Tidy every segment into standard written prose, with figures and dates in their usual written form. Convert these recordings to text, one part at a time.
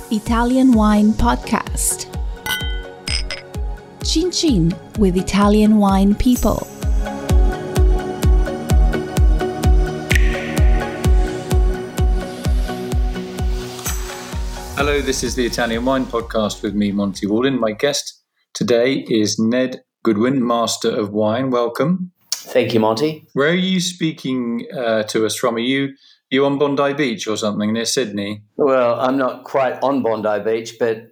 Italian Wine Podcast. Chin Chin with Italian wine people. Hello, this is the Italian Wine Podcast with me, Monty Walden. My guest today is Ned Goodwin, Master of Wine. Welcome. Thank you, Monty. Where are you speaking to us from? Are you on Bondi Beach or something near Sydney? Well, I'm not quite on Bondi Beach, but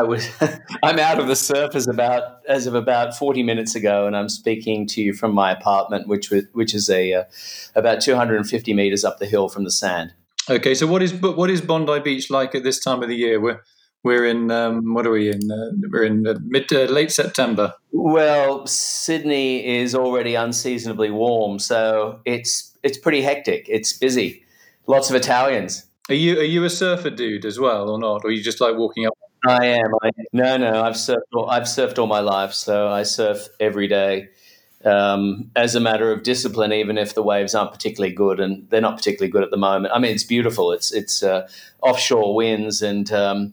I'm out of the surf as of about 40 minutes ago, and I'm speaking to you from my apartment, which is about 250 meters up the hill from the sand. Okay, so what is Bondi Beach like at this time of the year? We're in what are we in? We're in late September. Well, Sydney is already unseasonably warm, so it's pretty hectic. It's busy. Lots of Italians. Are you a surfer dude as well, or not? Or are you just like walking up? I am. No. I've surfed all my life, so I surf every day. As a matter of discipline, even if the waves aren't particularly good, and they're not particularly good at the moment. I mean, it's beautiful. It's offshore winds and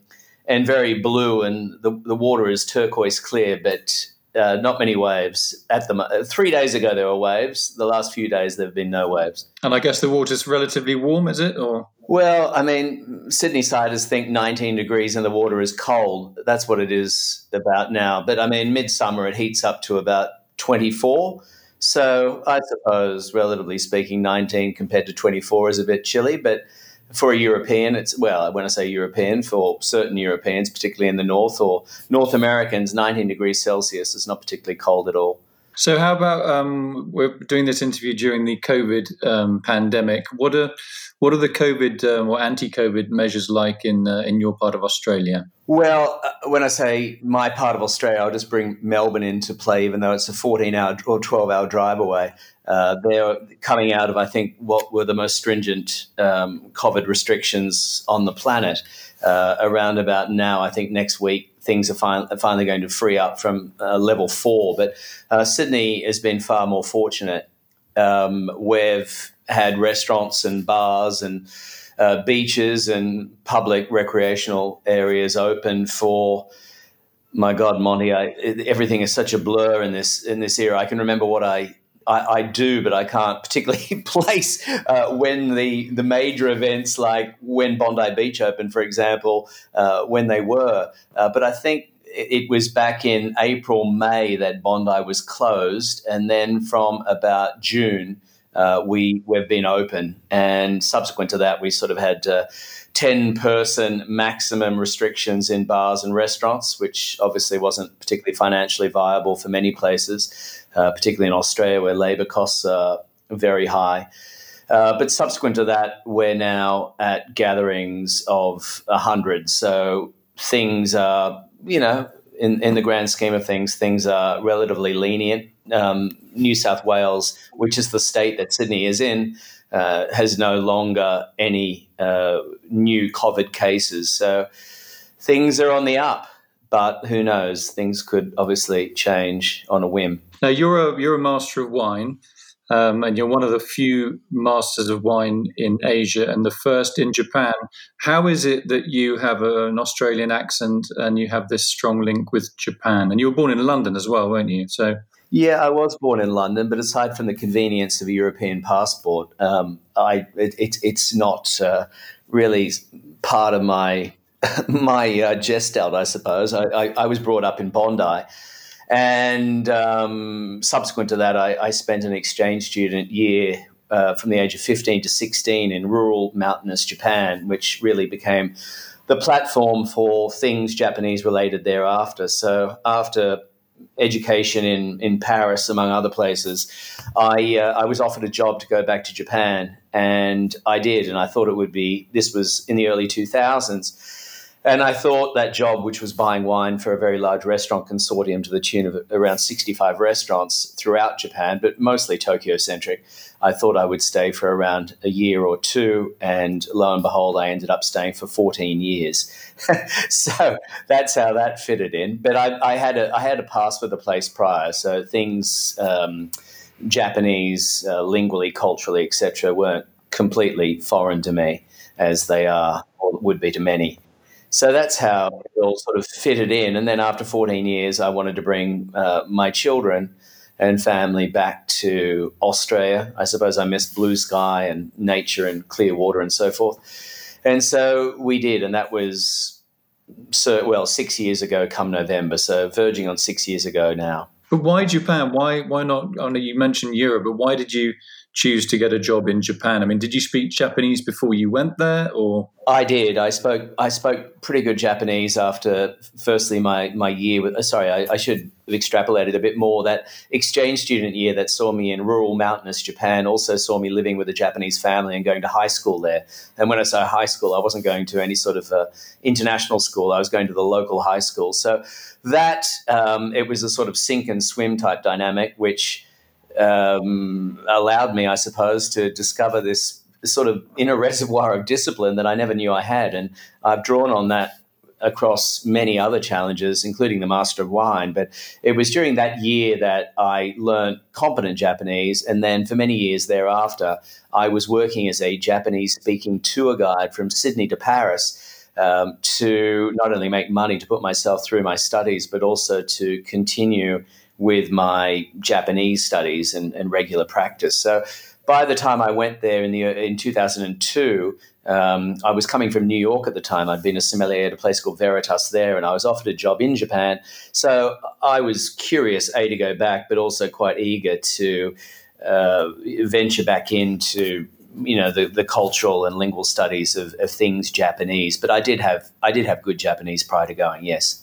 very blue, and the water is turquoise clear, but not many waves. 3 days ago there were waves. The last few days there have been no waves. And I guess the water's relatively warm, is it? Or well, I mean, Sydney siders think 19 degrees and the water is cold. That's what it is about now. But I mean, midsummer it heats up to about 24. So I suppose, relatively speaking, 19 compared to 24 is a bit chilly. But for a European, when I say European, for certain Europeans, particularly in the north or North Americans, 19 degrees Celsius is not particularly cold at all. So how about we're doing this interview during the COVID pandemic. What are the COVID or anti-COVID measures like in your part of Australia? Well, when I say my part of Australia, I'll just bring Melbourne into play, even though it's a 14-hour or 12-hour drive away. They're coming out of, I think, what were the most stringent COVID restrictions on the planet. Around about now, I think next week, things are finally going to free up from level 4. But Sydney has been far more fortunate. We've had restaurants and bars and beaches and public recreational areas open for, my God, Monty, everything is such a blur in this era. I can remember what I do, but I can't particularly place when the major events, like when Bondi Beach opened, for example, when they were. But I think it was back in April, May that Bondi was closed, and then from about June, we've been open, and subsequent to that, we sort of had 10-person maximum restrictions in bars and restaurants, which obviously wasn't particularly financially viable for many places, particularly in Australia where labour costs are very high. But subsequent to that, we're now at gatherings of 100. So things are, in the grand scheme of things are relatively lenient. New South Wales, which is the state that Sydney is in, has no longer any new COVID cases. So things are on the up, but who knows? Things could obviously change on a whim. Now, you're a master of wine, and you're one of the few masters of wine in Asia and the first in Japan. How is it that you have an Australian accent and you have this strong link with Japan? And you were born in London as well, weren't you? So. Yeah, I was born in London, but aside from the convenience of a European passport, it's not really part of my gestalt, I suppose. I was brought up in Bondi, and subsequent to that, I spent an exchange student year from the age of 15 to 16 in rural mountainous Japan, which really became the platform for things Japanese related thereafter. So after education in Paris, among other places, I was offered a job to go back to Japan, and I did, and I thought this was in the early 2000s, and I thought that job, which was buying wine for a very large restaurant consortium to the tune of around 65 restaurants throughout Japan, but mostly Tokyo-centric, I thought I would stay for around a year or two, and lo and behold, I ended up staying for 14 years. So that's how that fitted in. But I had a pass for the place prior, so things Japanese, lingually, culturally, etc., weren't completely foreign to me, as they are or would be to many. So that's how it all sort of fitted in. And then after 14 years, I wanted to bring my children and family back to Australia. I suppose I missed blue sky and nature and clear water and so forth. And so we did, and that was 6 years ago come November, so verging on 6 years ago now. But why Japan? Why not? I know you mentioned Europe, but why did you choose to get a job in Japan? I mean, did you speak Japanese before you went there, or? I did. I spoke pretty good Japanese after, firstly, my year with. I should have extrapolated a bit more. That exchange student year that saw me in rural mountainous Japan also saw me living with a Japanese family and going to high school there. And when I say high school, I wasn't going to any sort of international school. I was going to the local high school. So that it was a sort of sink and swim type dynamic, which allowed me, I suppose, to discover this sort of inner reservoir of discipline that I never knew I had. And I've drawn on that across many other challenges, including the Master of Wine. But it was during that year that I learned competent Japanese. And then for many years thereafter, I was working as a Japanese-speaking tour guide from Sydney to Paris to not only make money to put myself through my studies, but also to continue with my Japanese studies and regular practice. So by the time I went there in 2002, I was coming from New York at the time. I'd been a sommelier at a place called Veritas there, and I was offered a job in Japan. So I was curious, A, to go back, but also quite eager to venture back into the cultural and lingual studies of things Japanese. But I did have good Japanese prior to going, yes.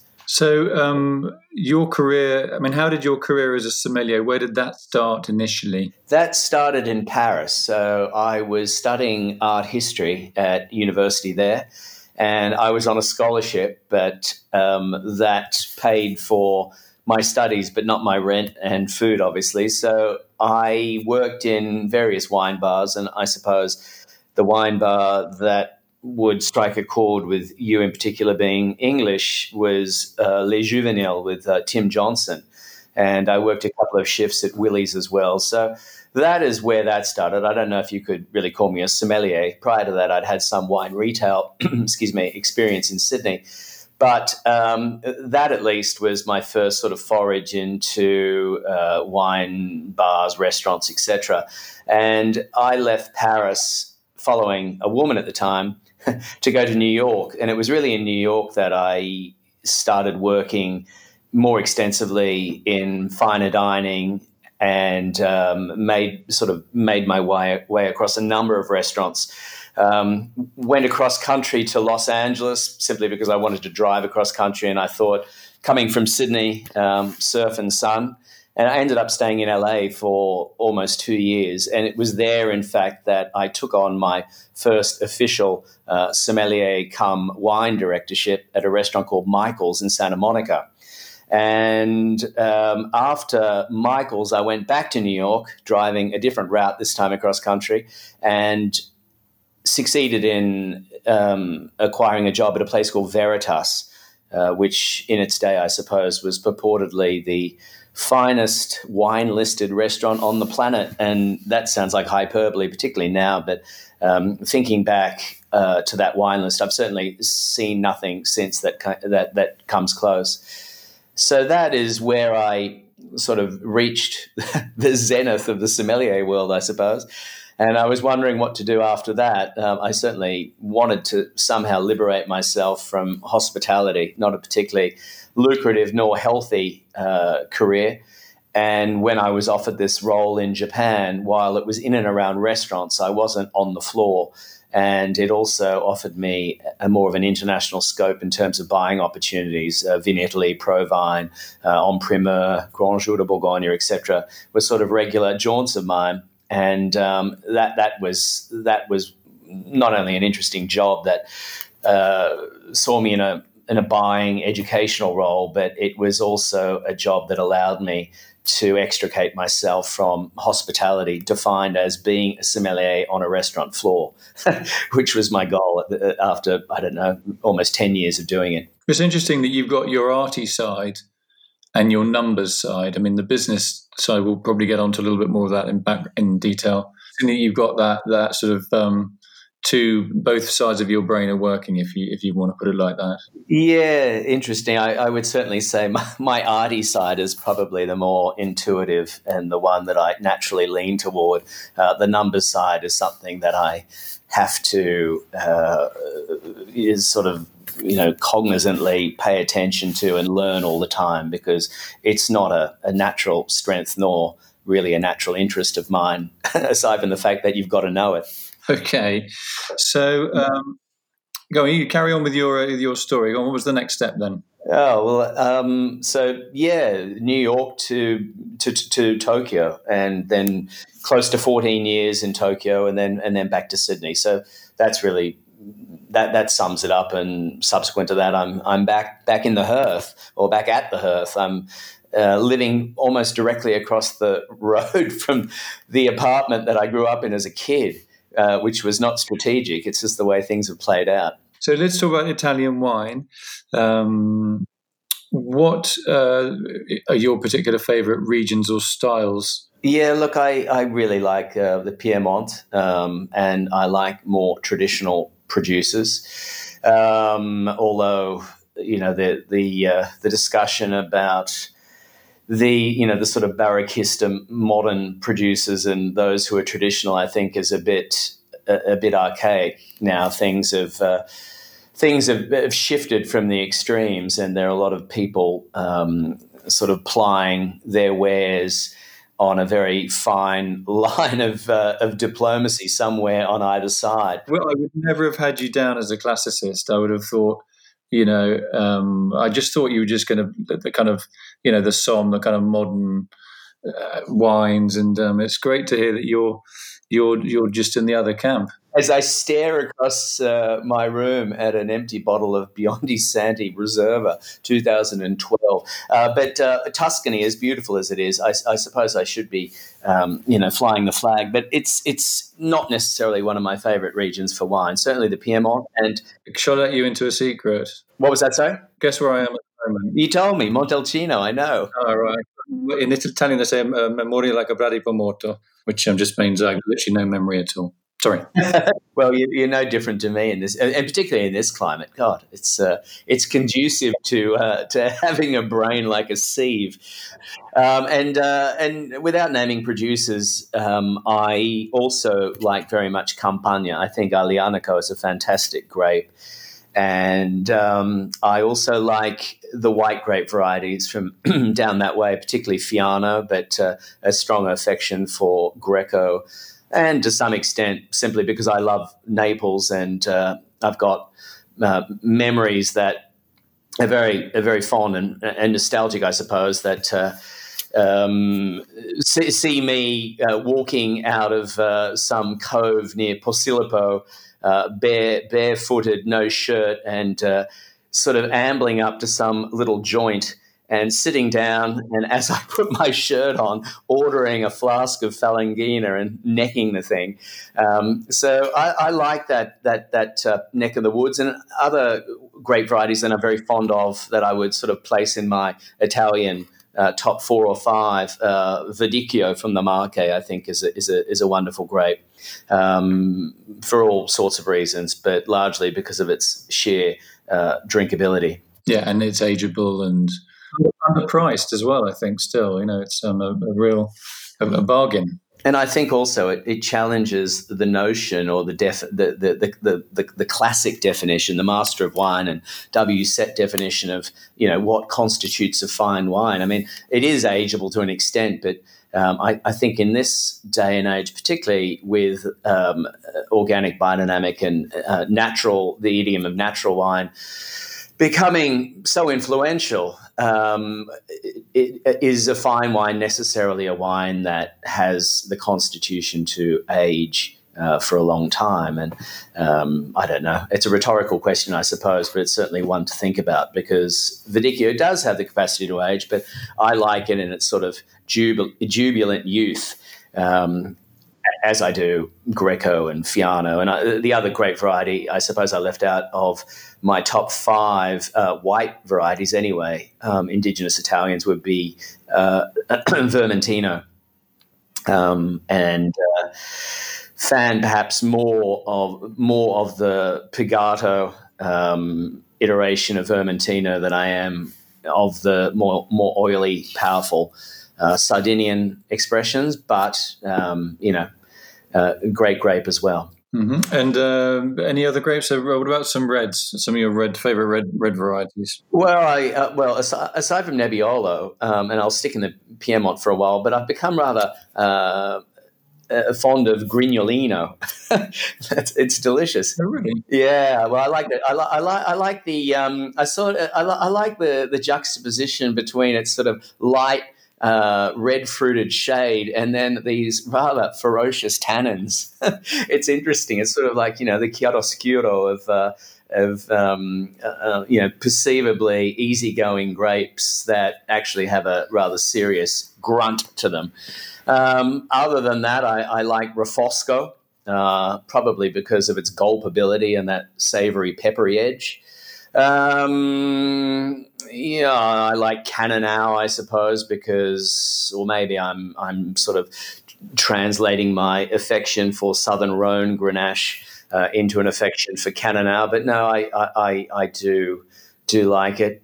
So your career, I mean, how did your career as a sommelier, where did that start initially? That started in Paris. So I was studying art history at university there, and I was on a scholarship, but that paid for my studies, but not my rent and food, obviously. So I worked in various wine bars, and I suppose the wine bar that would strike a chord with you in particular being English was Les Juvenils with Tim Johnson. And I worked a couple of shifts at Willie's as well. So that is where that started. I don't know if you could really call me a sommelier. Prior to that, I'd had some wine retail experience in Sydney. But that at least was my first sort of forage into wine bars, restaurants, etc. And I left Paris following a woman at the time to go to New York. And it was really in New York that I started working more extensively in finer dining and made my way across a number of restaurants. Went across country to Los Angeles simply because I wanted to drive across country, and I thought, coming from Sydney, surf and sun. And I ended up staying in LA for almost 2 years. And it was there, in fact, that I took on my first official sommelier cum wine directorship at a restaurant called Michael's in Santa Monica. And after Michael's, I went back to New York, driving a different route this time across country, and succeeded in acquiring a job at a place called Veritas, which in its day, I suppose, was purportedly the finest wine-listed restaurant on the planet. And that sounds like hyperbole, particularly now, but thinking back to that wine list, I've certainly seen nothing since that comes close. So that is where I sort of reached the zenith of the sommelier world, I suppose. And I was wondering what to do after that. I certainly wanted to somehow liberate myself from hospitality, not a particularly lucrative nor healthy career. And when I was offered this role in Japan, while it was in and around restaurants, I wasn't on the floor. And it also offered me a more of an international scope in terms of buying opportunities. Vinitaly, Provine, En Primeur, Grand Jour de Bourgogne, etc., were sort of regular jaunts of mine. And that was not only an interesting job that saw me in a buying educational role, but it was also a job that allowed me to extricate myself from hospitality, defined as being a sommelier on a restaurant floor, which was my goal after, I don't know, almost 10 years of doing it. It's interesting that you've got your arty side and your numbers side. I mean, the business side, we'll probably get onto a little bit more of that in detail. I think that you've got that sort of to both sides of your brain are working, if you want to put it like that. Yeah, interesting. I would certainly say my arty side is probably the more intuitive and the one that I naturally lean toward. The numbers side is something that I have to is sort of cognizantly pay attention to and learn all the time, because it's not a natural strength nor really a natural interest of mine, aside from the fact that you've got to know it. Okay, so go on. You carry on with your story. What was the next step then? Oh well, so yeah, New York to Tokyo, and then close to 14 years in Tokyo, and then back to Sydney. So that's really that sums it up. And subsequent to that, I'm back in the hearth, or back at the hearth. I'm living almost directly across the road from the apartment that I grew up in as a kid. Which was not strategic. It's just the way things have played out. So let's talk about Italian wine. What are your particular favourite regions or styles? Yeah, look, I really like the Piedmont, and I like more traditional producers. Although the discussion about the sort of Barraquista modern producers and those who are traditional, I think, is a bit archaic now. Things have shifted from the extremes, and there are a lot of people sort of plying their wares on a very fine line of diplomacy somewhere on either side. Well, I would never have had you down as a classicist. I would have thought, I just thought you were just going to the kind of, the Somme, the kind of modern wines, and it's great to hear that you're just in the other camp. As I stare across my room at an empty bottle of Biondi Santi Reserva 2012, but Tuscany, as beautiful as it is, I suppose I should be, flying the flag. But it's not necessarily one of my favourite regions for wine. Certainly the Piedmont. And shall I let you into a secret? What was that, sorry? Guess where I am at the moment? You told me Montalcino. I know. Oh, right. In Italian, they say "memoria like a bradipo morto," which just means I have literally no memory at all. Sorry. Well, you're no different to me in this, and particularly in this climate. God, it's conducive to having a brain like a sieve. And without naming producers, I also like very much Campagna. I think Aglianico is a fantastic grape. And I also like the white grape varieties from down that way, particularly Fiano, but a strong affection for Greco, and to some extent simply because I love Naples, and I've got memories that are very fond and nostalgic, I suppose, that see me walking out of some cove near Posillipo, barefooted, no shirt, and sort of ambling up to some little joint and sitting down, and as I put my shirt on, ordering a flask of Falangina and necking the thing. So I like that neck of the woods, and other grape varieties that I'm very fond of that I would sort of place in my Italian top 4 or 5. Verdicchio from the Marche, I think, is a wonderful grape for all sorts of reasons, but largely because of its sheer drinkability. Yeah, and it's ageable and underpriced as well. I think still, it's a real bargain. And I think also it challenges the notion, or the classic definition, the master of wine and W. Set definition of what constitutes a fine wine. I mean, it is ageable to an extent, but I think in this day and age, particularly with organic biodynamic and the idiom of natural wine becoming so influential, is a fine wine necessarily a wine that has the constitution to age for a long time? And I don't know. It's a rhetorical question, I suppose, but it's certainly one to think about, because Verdicchio does have the capacity to age, but I like it in its sort of jubilant youth, as I do Greco and Fiano. And the other great variety, I suppose I left out of my top 5 white varieties anyway, indigenous Italians, would be Vermentino. And fan perhaps more of the Pigato iteration of Vermentino than I am of the more oily, powerful Sardinian expressions, but great grape as well. Mm-hmm. And any other grapes? So what about some reds? Some of your favorite red varieties? Well, aside from Nebbiolo, and I'll stick in the Piedmont for a while, but I've become rather fond of Grignolino. It's delicious. Oh, really? Yeah. Well, I like it. I like the I like the juxtaposition between its sort of light red fruited shade and then these rather ferocious tannins. It's interesting. It's sort of like the chiaroscuro of perceivably easygoing grapes that actually have a rather serious grunt to them. Other than that, I like Refosco, probably because of its gulpability and that savory, peppery edge. I like Cannonau, I suppose, because, or maybe I'm sort of translating my affection for Southern Rhone Grenache into an affection for Cannonau. But no, I do like it.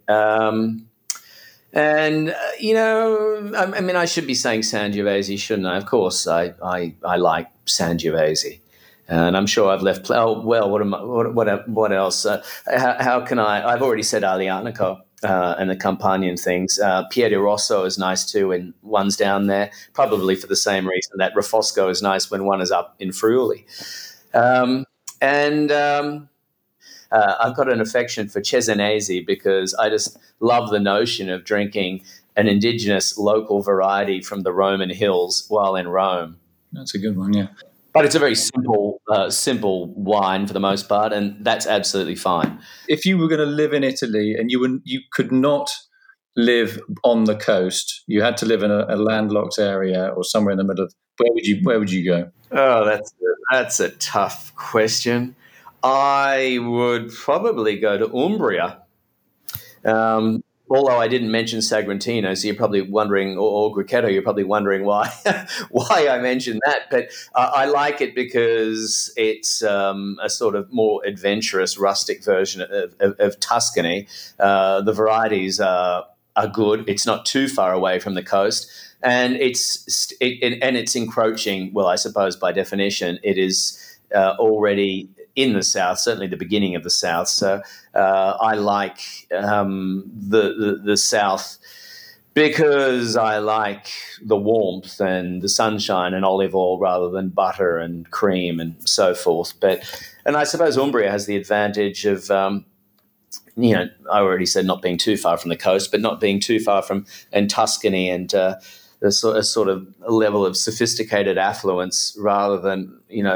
I should be saying Sangiovese, shouldn't I? Of course, I like Sangiovese, and I'm sure I've left. What else? How can I? I've already said Aglianico and the Campanian things. Piede Rosso is nice too, and one's down there, probably for the same reason that Refosco is nice when one is up in Friuli. I've got an affection for Cesenesi because I just love the notion of drinking an indigenous local variety from the Roman hills while in Rome. That's a good one, yeah. But it's a very simple wine for the most part, and that's absolutely fine. If you were going to live in Italy and you could not live on the coast, you had to live in a landlocked area or somewhere in the middle, where would you go? Oh, that's a tough question. I would probably go to Umbria, although I didn't mention Sagrantino, so you're probably wondering, or Grichetto, you're probably wondering why I mentioned that. But I like it because it's a sort of more adventurous, rustic version of Tuscany. The varieties are good. It's not too far away from the coast, and it's encroaching. Well, I suppose by definition, it is already in the south, certainly the beginning of the south. So I like the south because I like the warmth and the sunshine and olive oil rather than butter and cream and so forth. And I suppose Umbria has the advantage of I already said not being too far from the coast, but not being too far from Tuscany and a sort of a level of sophisticated affluence rather than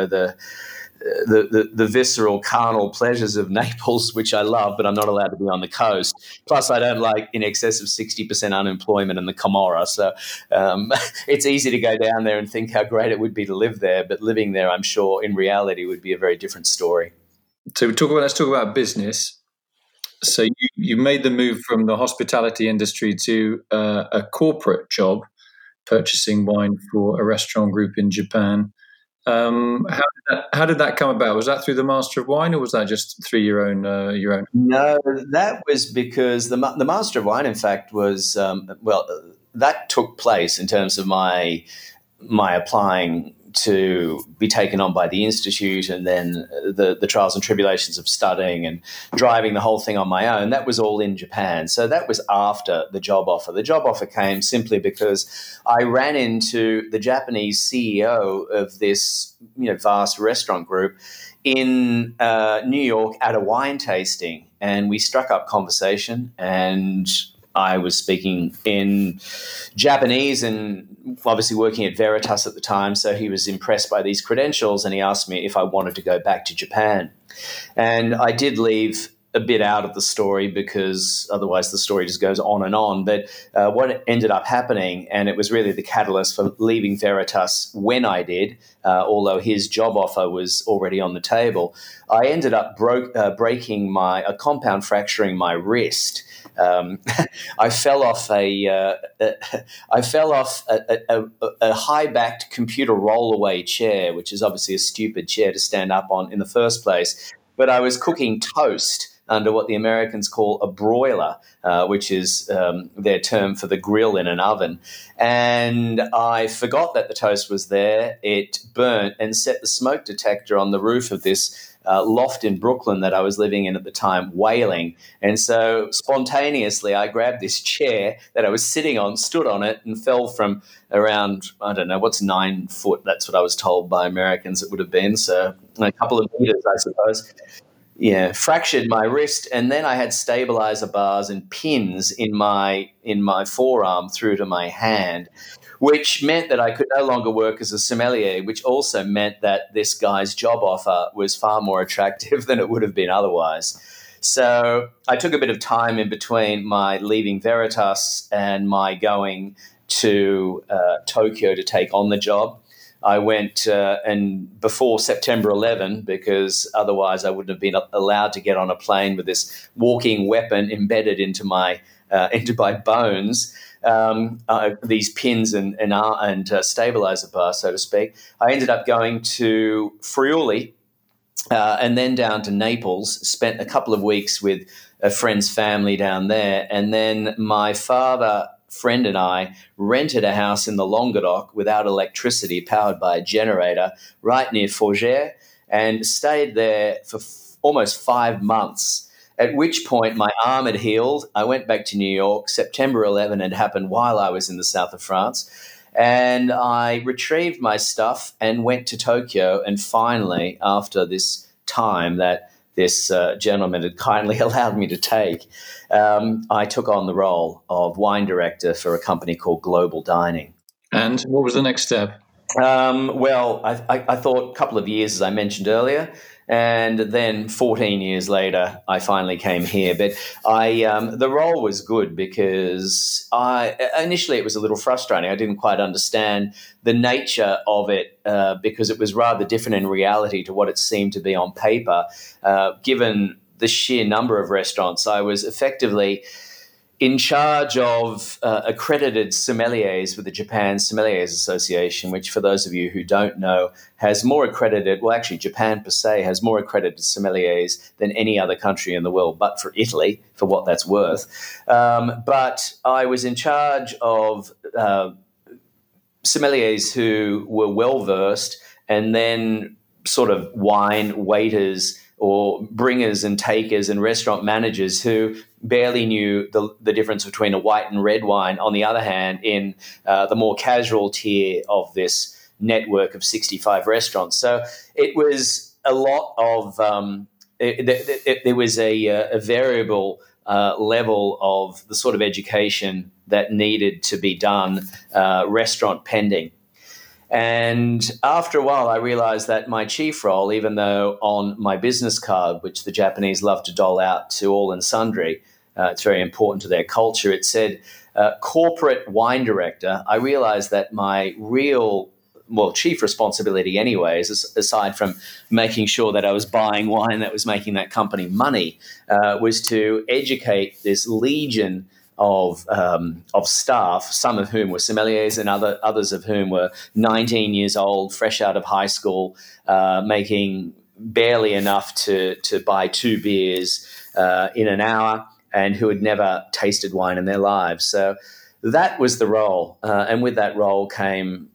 the visceral carnal pleasures of Naples, which I love, but I'm not allowed to be on the coast. Plus, I don't like in excess of 60% unemployment in the Camorra. So it's easy to go down there and think how great it would be to live there, but living there, I'm sure, in reality would be a very different story. So let's talk about business. So you made the move from the hospitality industry to a corporate job, purchasing wine for a restaurant group in Japan. How did that come about? Was that through the Master of Wine, or was that just through your own? No, that was because the Master of Wine, in fact, was that took place in terms of my applying to be taken on by the Institute, and then the trials and tribulations of studying and driving the whole thing on my own. That was all in Japan. So that was after the job offer. The job offer came simply because I ran into the Japanese CEO of this vast restaurant group in New York at a wine tasting, and we struck up conversation, and I was speaking in Japanese and obviously working at Veritas at the time, so he was impressed by these credentials and he asked me if I wanted to go back to Japan. And I did leave a bit out of the story because otherwise the story just goes on and on. But what ended up happening, and it was really the catalyst for leaving Veritas when I did, although his job offer was already on the table, I ended up fracturing my wrist. I fell off a high-backed computer roll-away chair, which is obviously a stupid chair to stand up on in the first place. But I was cooking toast under what the Americans call a broiler, which is their term for the grill in an oven. And I forgot that the toast was there. It burnt and set the smoke detector on the roof of this loft in Brooklyn that I was living in at the time wailing. And so spontaneously, I grabbed this chair that I was sitting on, stood on it, and fell from around, I don't know, what's 9 foot? That's what I was told by Americans it would have been. So a couple of meters, I suppose. Yeah, fractured my wrist, and then I had stabilizer bars and pins in my forearm through to my hand, which meant that I could no longer work as a sommelier, which also meant that this guy's job offer was far more attractive than it would have been otherwise. So I took a bit of time in between my leaving Veritas and my going to Tokyo to take on the job. I went and before September 11, because otherwise I wouldn't have been allowed to get on a plane with this walking weapon embedded into my bones, these pins and stabilizer bars, so to speak. I ended up going to Friuli and then down to Naples, spent a couple of weeks with a friend's family down there, and then my friend and I rented a house in the Languedoc without electricity, powered by a generator, right near Fougères, and stayed there for almost 5 months, at which point my arm had healed. I went back to New York. September 11 had happened while I was in the south of France, and I retrieved my stuff and went to Tokyo, and finally, after this time that this gentleman had kindly allowed me to take, I took on the role of wine director for a company called Global Dining. And what was the next step? Well, I thought a couple of years, as I mentioned earlier, and then 14 years later, I finally came here. But the role was good because initially it was a little frustrating. I didn't quite understand the nature of it because it was rather different in reality to what it seemed to be on paper. Given the sheer number of restaurants, I was effectively in charge of accredited sommeliers with the Japan Sommeliers Association, which, for those of you who don't know, has more accredited, well, actually, Japan per se has more accredited sommeliers than any other country in the world, but for Italy, for what that's worth. But I was in charge of sommeliers who were well-versed, and then sort of wine waiters or bringers and takers and restaurant managers who barely knew the difference between a white and red wine, on the other hand, in the more casual tier of this network of 65 restaurants. So it was a lot of there was a variable level of the sort of education that needed to be done, restaurant pending. And after a while, I realized that my chief role, even though on my business card, which the Japanese love to dole out to all and sundry, it's very important to their culture, it said corporate wine director, I realized that my real, chief responsibility anyways, aside from making sure that I was buying wine that was making that company money, was to educate this legion of staff, some of whom were sommeliers and others of whom were 19 years old, fresh out of high school, making barely enough to buy 2 beers in an hour, and who had never tasted wine in their lives. So that was the role. And with that role came,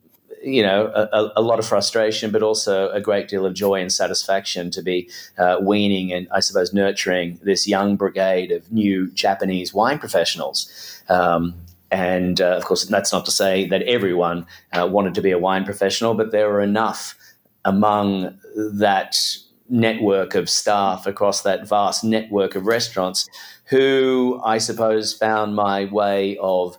a lot of frustration, but also a great deal of joy and satisfaction to be weaning and, I suppose, nurturing this young brigade of new Japanese wine professionals. And, of course, that's not to say that everyone wanted to be a wine professional, but there were enough among that network of staff across that vast network of restaurants who, I suppose, found my way of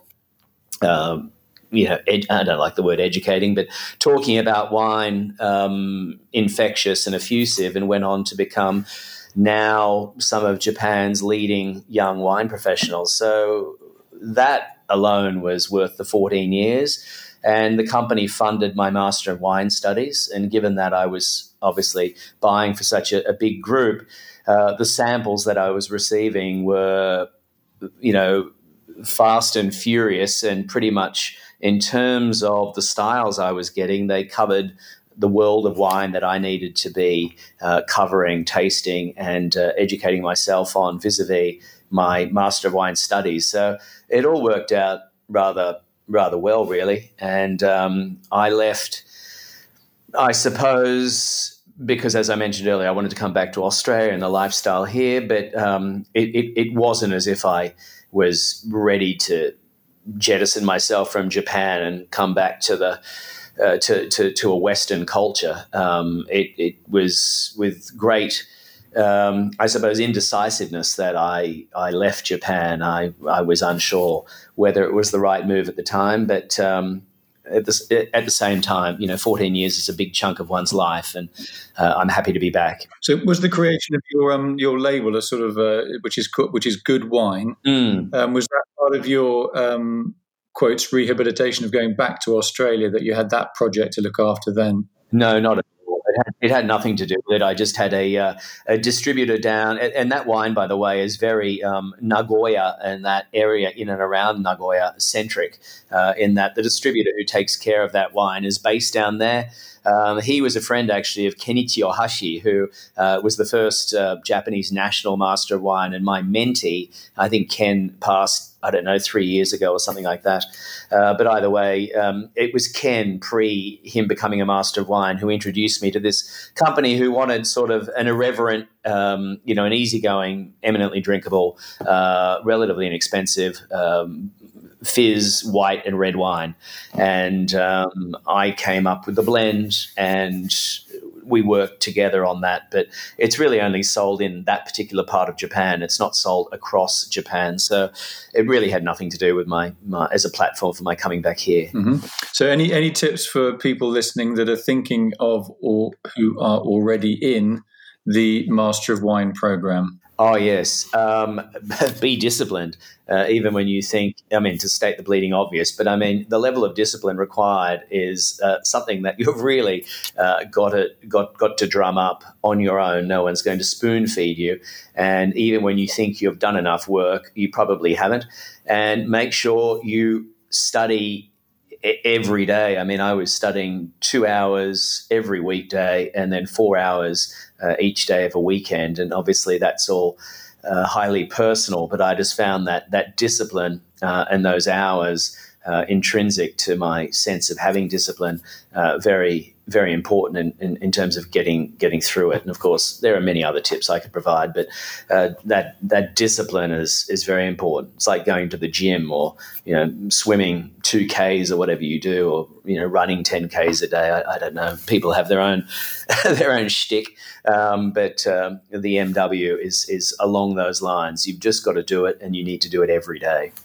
I don't like the word educating, but talking about wine infectious and effusive, and went on to become now some of Japan's leading young wine professionals. So that alone was worth the 14 years. And the company funded my Master of Wine Studies. And given that I was obviously buying for such a big group, the samples that I was receiving were, fast and furious, and pretty much in terms of the styles I was getting, they covered the world of wine that I needed to be covering, tasting, and educating myself on vis-a-vis my Master of Wine Studies. So it all worked out rather well, really. And I left, I suppose, because as I mentioned earlier, I wanted to come back to Australia and the lifestyle here, but it wasn't as if I was ready to jettison myself from Japan and come back to the to a Western culture. It was with great, I suppose, indecisiveness that I left Japan. I was unsure whether it was the right move at the time, but at the same time, 14 years is a big chunk of one's life, and I'm happy to be back. So, was the creation of your label a sort of which is good wine? Was that part of your quotes rehabilitation of going back to Australia, that you had that project to look after then? No, not at all. It had nothing to do with it. I just had a distributor down, and that wine, by the way, is very Nagoya and that area in and around Nagoya centric, in that the distributor who takes care of that wine is based down there. He was a friend, actually, of Kenichi Ohashi, who was the first Japanese national master of wine, and my mentee. I think Ken passed, 3 years ago or something like that. But either way, it was Ken, pre him becoming a master of wine, who introduced me to this company who wanted sort of an irreverent, an easygoing, eminently drinkable, relatively inexpensive fizz, white and red wine. And I came up with the blend, and we worked together on that. But it's really only sold in that particular part of Japan. It's not sold across Japan. So it really had nothing to do with my as a platform for my coming back here. Mm-hmm. So any tips for people listening that are thinking of or who are already in the Master of Wine program? Oh, yes. Be disciplined, even when you think, to state the bleeding obvious, but the level of discipline required is something that you've really got to drum up on your own. No one's going to spoon feed you. And even when you think you've done enough work, you probably haven't. And make sure you study every day. I was studying 2 hours every weekday and then 4 hours each day of a weekend. And obviously that's all highly personal, but I just found that discipline and those hours intrinsic to my sense of having discipline very, very important in terms of getting through it. And of course, there are many other tips I could provide, but that discipline is very important. It's like going to the gym, or swimming 2Ks or whatever you do, or running 10Ks a day. I don't know. People have their own shtick, but the MW is along those lines. You've just got to do it, and you need to do it every day.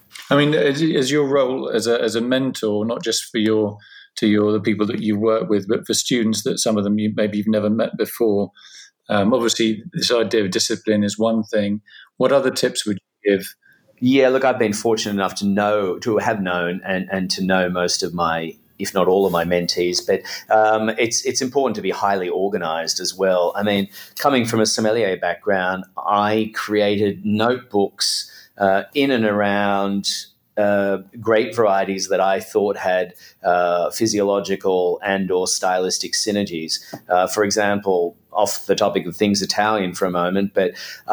As your role as a mentor, not just for the people that you work with, but for students that some of them you've never met before. Obviously, this idea of discipline is one thing. What other tips would you give? Yeah, look, I've been fortunate enough to have known and to know most of my, if not all of my mentees, but it's important to be highly organized as well. Coming from a sommelier background, I created notebooks in and around grape varieties that I thought had physiological and or stylistic synergies. For example, off the topic of things Italian for a moment, but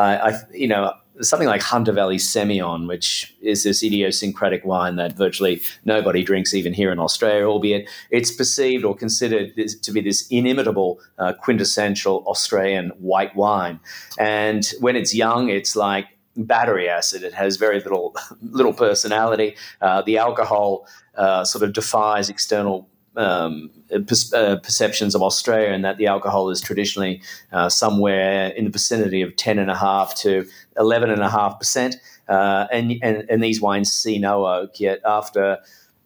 something like Hunter Valley Semillon, which is this idiosyncratic wine that virtually nobody drinks even here in Australia, albeit it's perceived or considered to be this inimitable quintessential Australian white wine. And when it's young, it's like battery acid. It has very little personality. The alcohol sort of defies external perceptions of Australia, and that the alcohol is traditionally somewhere in the vicinity of 10.5 to 11.5%. And these wines see no oak, yet after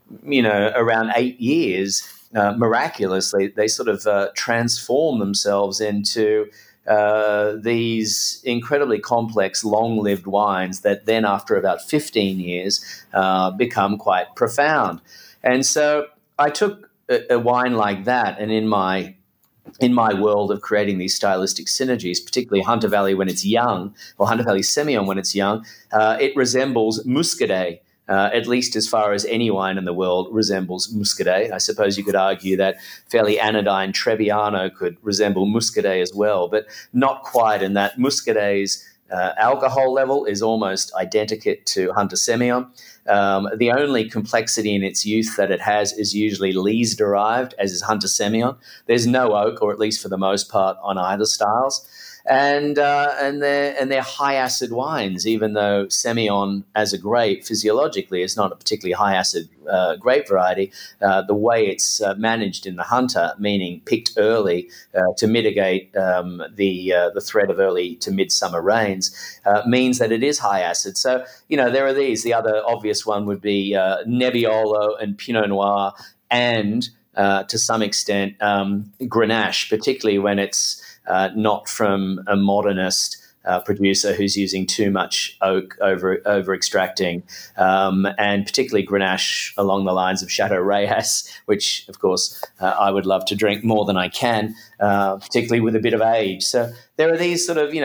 around 8 years, miraculously they sort of transform themselves into these incredibly complex, long-lived wines that then, after about 15 years, become quite profound. And so I took a wine like that, and in my world of creating these stylistic synergies, particularly Hunter Valley when it's young, or Hunter Valley Semillon when it's young, it resembles Muscadet, at least as far as any wine in the world resembles Muscadet. I suppose you could argue that fairly anodyne Trebbiano could resemble Muscadet as well, but not quite in that Muscadet's alcohol level is almost identical to Hunter Semillon. The only complexity in its youth that it has is usually lees-derived, as is Hunter Semillon. There's no oak, or at least for the most part, on either styles. And they're high acid wines, even though Semillon as a grape physiologically is not a particularly high acid grape variety. The way it's managed in the Hunter, meaning picked early to mitigate the threat of early to midsummer rains, means that it is high acid. So, there are these. The other obvious one would be Nebbiolo and Pinot Noir, and to some extent Grenache, particularly when it's not from a modernist producer who's using too much oak over extracting, and particularly Grenache along the lines of Chateau Reyes, which, of course, I would love to drink more than I can, particularly with a bit of age. So there are these sort of,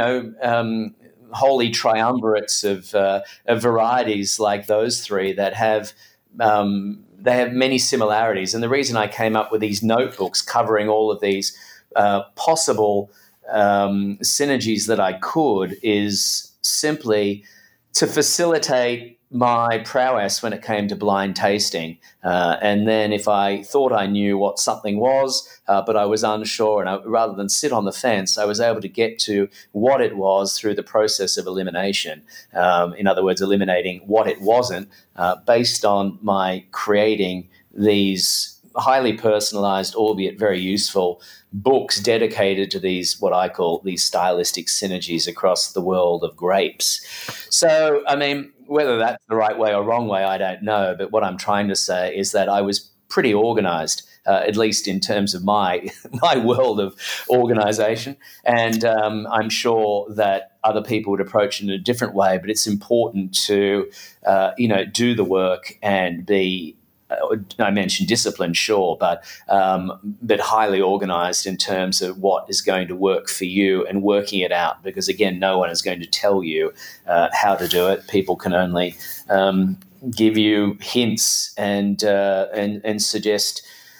holy triumvirates of varieties like those three that have many similarities. And the reason I came up with these notebooks covering all of these possible synergies that I could is simply to facilitate my prowess when it came to blind tasting. And then if I thought I knew what something was, but I was unsure, and rather than sit on the fence, I was able to get to what it was through the process of elimination. In other words, eliminating what it wasn't, based on my creating these highly personalized, albeit very useful, books dedicated to these, what I call these stylistic synergies across the world of grapes. So, whether that's the right way or wrong way, I don't know. But what I'm trying to say is that I was pretty organized, at least in terms of my world of organization. And I'm sure that other people would approach it in a different way. But it's important to, do the work and be, I mentioned discipline, sure, but highly organized in terms of what is going to work for you and working it out. Because again, no one is going to tell you how to do it. People can only give you hints and suggest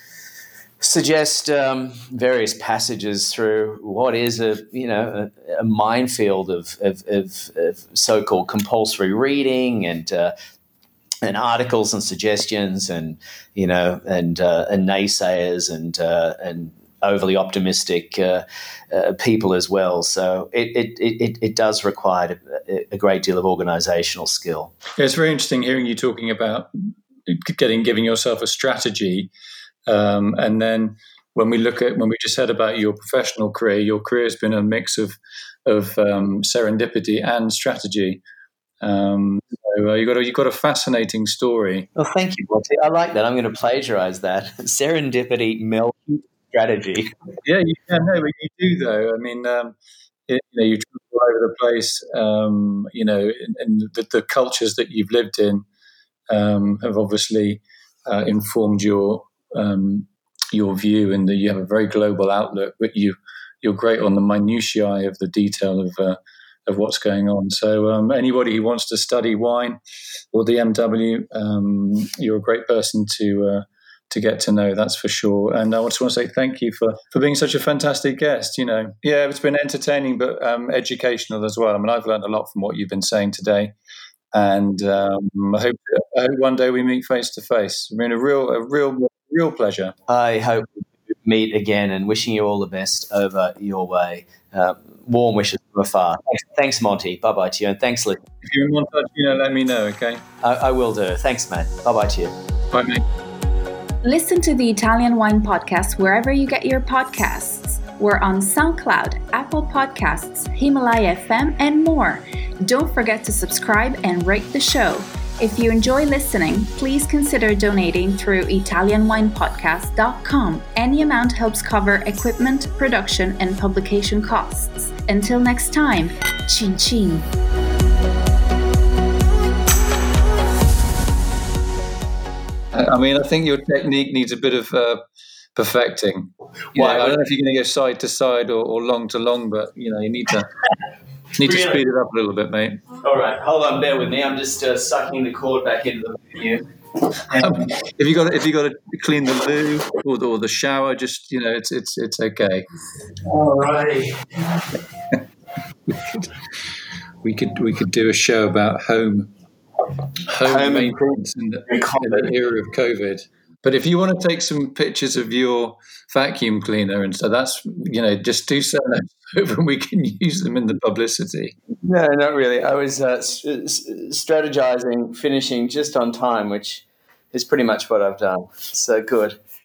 various passages through what is a minefield of so-called compulsory reading and articles and suggestions and naysayers and overly optimistic people as well. So it does require a great deal of organizational skill. Yeah, it's very interesting hearing you talking about giving yourself a strategy. And then when we just said about your professional career, your career has been a mix of serendipity and strategy. So you've got a fascinating story. Well, thank you, Monty. I like that. I'm going to plagiarize that. Serendipity, strategy. Yeah, you can. No, but you do though. You travel all over the place. And the cultures that you've lived in have obviously informed your view, and that you have a very global outlook. But you're great on the minutiae of the detail of what's going on. So anybody who wants to study wine or the MW, you're a great person to get to know, that's for sure. And I just want to say thank you for being such a fantastic guest. Yeah, it's been entertaining, but educational as well. I've learned a lot from what you've been saying today. And I hope one day we meet face to face. A real pleasure. I hope we meet again, and wishing you all the best over your way. Warm wishes from afar. Thanks, Monty. Bye-bye to you. And thanks, Luke. If you're in Montage, let me know, okay? I will do. Thanks, mate. Bye-bye to you. Bye, mate. Listen to the Italian Wine Podcast wherever you get your podcasts. We're on SoundCloud, Apple Podcasts, Himalaya FM, and more. Don't forget to subscribe and rate the show. If you enjoy listening, please consider donating through ItalianWinePodcast.com. Any amount helps cover equipment, production, and publication costs. Until next time, chin chin. I mean, I think your technique needs a bit of perfecting. I don't know if you're going to go side to side or long to long, but you need to speed it up a little bit, mate. All right, hold on, bear with me. I'm just sucking the cord back into the venue. If you got to clean the loo or the shower, just it's okay. All righty. We could do a show about home maintenance in the era of COVID. But if you want to take some pictures of your vacuum cleaner and so that's just do so and we can use them in the publicity. No, not really. I was strategizing, finishing just on time, which is pretty much what I've done. So good.